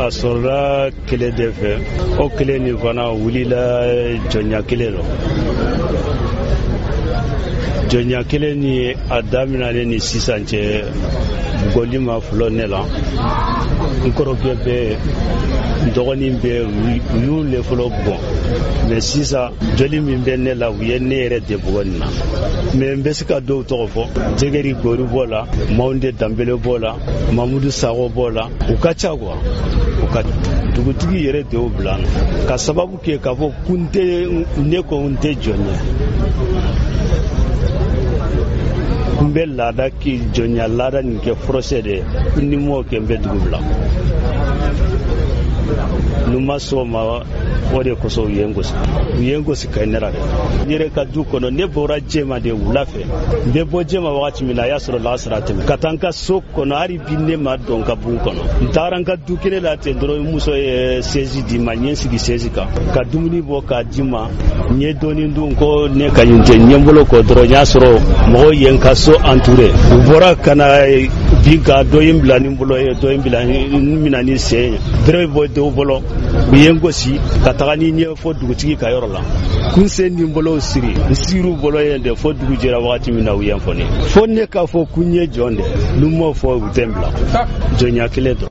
a sɔrɔla kelen de fɛ o kelen nin fana wulila jɔnya kelen rɔ jɔnya kelen ni a daminalen ni sisan cɛ bugɔli ma fɔlɔ ne la n kɔrɔkɛ bɛ n dɔgɔnin bɛ u y'u le fɔlɔ bugɔ mais sisan joli min bɛ ne la u ye ne yɛrɛ de bugɔ nin na mais n bɛ se ka dɔw tɔgɔ fɔ Jɛgɛri Gori b'o la Maunde Danbele b'o la Mamudu Sago b'o la u ka ca quoi u ka dugutigi yɛrɛ de y'u bila ka sababu kɛ k'a fɔ ne ko n tɛ jɔn ye n bɛ laada jɔnya laada nin kɛ procès de ni m'o kɛ n bɛ dugu bila n'u ma sɔn o ma o de kosɔn u ye n gosi ka ne ra dɛ n yɛrɛ ka du kɔnɔ ne bɔra jɛma de wula fɛ n bɛ bɔ jɛma wagati min na a y'a sɔrɔ laasara tɛmɛ ka taa n ka so kɔnɔ hali bi ne ma dɔn ka bugu kɔnɔ n taara n ka du kelen la ten dɔrɔn muso ye sɛzi di ma n ye n sigi sɛzi kan ka dumuni bɔ k'a di ma n ye dɔɔnin dun ko ne ka ɲi tɛ n ye n bolo kɔ dɔrɔn n y'a sɔrɔ mɔgɔw ye n ka so entouré u bɔra ka na bin ka dɔ in bila ni bolo ye dɔ in bila n mina ni sen ye dɔrɔn bɔ dɔw bolo u ye n gosi ka taga ni ɲɛ fɔ dugutigi ka yɔrɔ la kun sen ni bolo siri n siriw bolo ye de fɔ dugu jɛra wagati min na u ye n fɔ ne fɔ ne k'a fɔ kun ye jɔn de n'u m'o fɔ u tɛ n bila jɔnya kelen dɔn